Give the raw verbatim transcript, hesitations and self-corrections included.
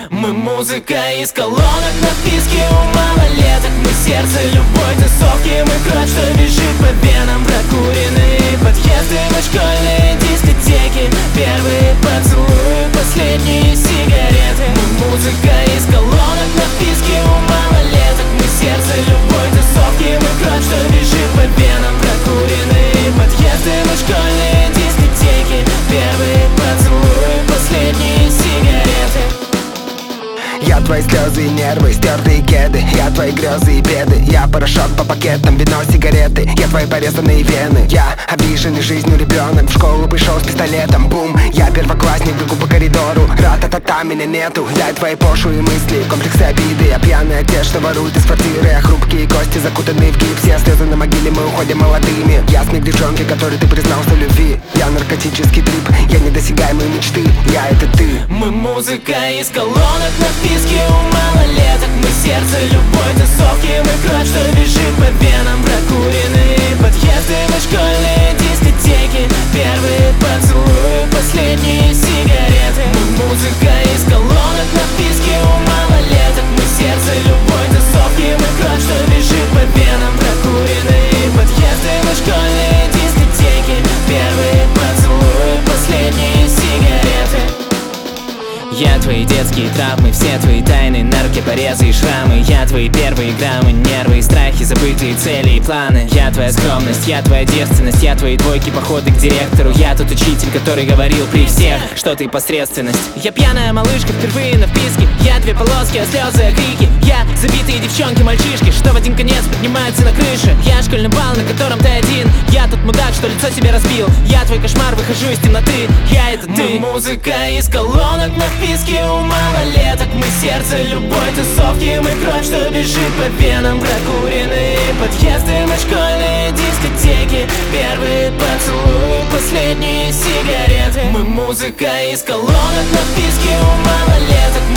Мы музыка из колонок, написки у малолеток. Мы сердце любой тусовки, мы кровь, что бежит по венам. Прокуренные подъезды, мы школьные дискотеки. Первые поцелуи, последние сигареты. Мы музыка из колонок, написки у малолеток. Мы сердце любой тусовки, мы кровь, что бежит по венам. Прокуренные подъезды, мы школьные дискотеки. Первые поцелуи, последние сигареты. Я твои слезы и нервы, стертые кеды. Я твои грезы и беды. Я порошок по пакетам, вино, сигареты. Я твои порезанные вены. Я обиженный жизнью ребенок. В школу пришел с пистолетом, бум. Я первоклассник, бегу по коридору. Ра-та-та-та, меня нету. Я твои пошлые мысли, комплексы обиды. Я пьяный отец, что ворует из квартиры. Я хрупкие кости, закутанные в гипс. Я слезы на могиле, мы уходим молодыми. Я смех девчонки, который ты признался любви. Я наркотический трип, я недосягаемые мечты. Я это ты. Мы музыка из колонок, написки у малолеток. Мы сердце любой тусовки, мы кровь, что бежит по венам. Прокуренные подъезды, мы школьные дискотеки. Первые поцелуи, последние сигареты. Мы музыка из колонок, написки у малолеток. Мы сердце любой тусовки, мы кровь, что бежит по венам. Прокуренные подъезды, мы школьные дискотеки. Первые поцелуи, последние сигареты. Я твои детские травмы, все твои тайны, нарки, порезы и шрамы. Я твои первые граммы, нервы и страхи, забытые цели и планы. Я твоя скромность, я твоя девственность, я твои двойки, походы к директору. Я тот учитель, который говорил при всех, что ты посредственность. Я пьяная малышка, впервые на вписке. Я две полоски, а слезы, а крики. Я забитые девчонки, мальчишки, что в один конец поднимаются на крыше. Я школьный бал, на котором ты один. Я тот мудак, что лицо себе разбил. Я твой кошмар, выхожу из темноты. Я это ты. Мы музыка из колонок, написки у малолеток. Мы сердце любой тусовки, мы кровь, что бежит по венам. Прокуренные подъезды, мы школьные дискотеки. Первые поцелуи, последние сигареты. Мы музыка из колонок, написки у малолеток.